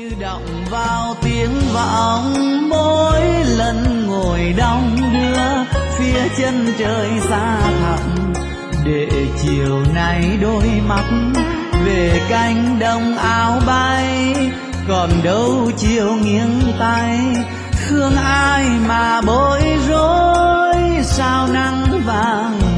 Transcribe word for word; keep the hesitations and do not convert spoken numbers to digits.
như động vào tiếng vọng mỗi lần ngồi đong đưa phía chân trời xa thẳm, để chiều nay đôi mắt về cánh đồng áo bay, còn đâu chiều nghiêng tay thương ai mà bối rối sao nắng vàng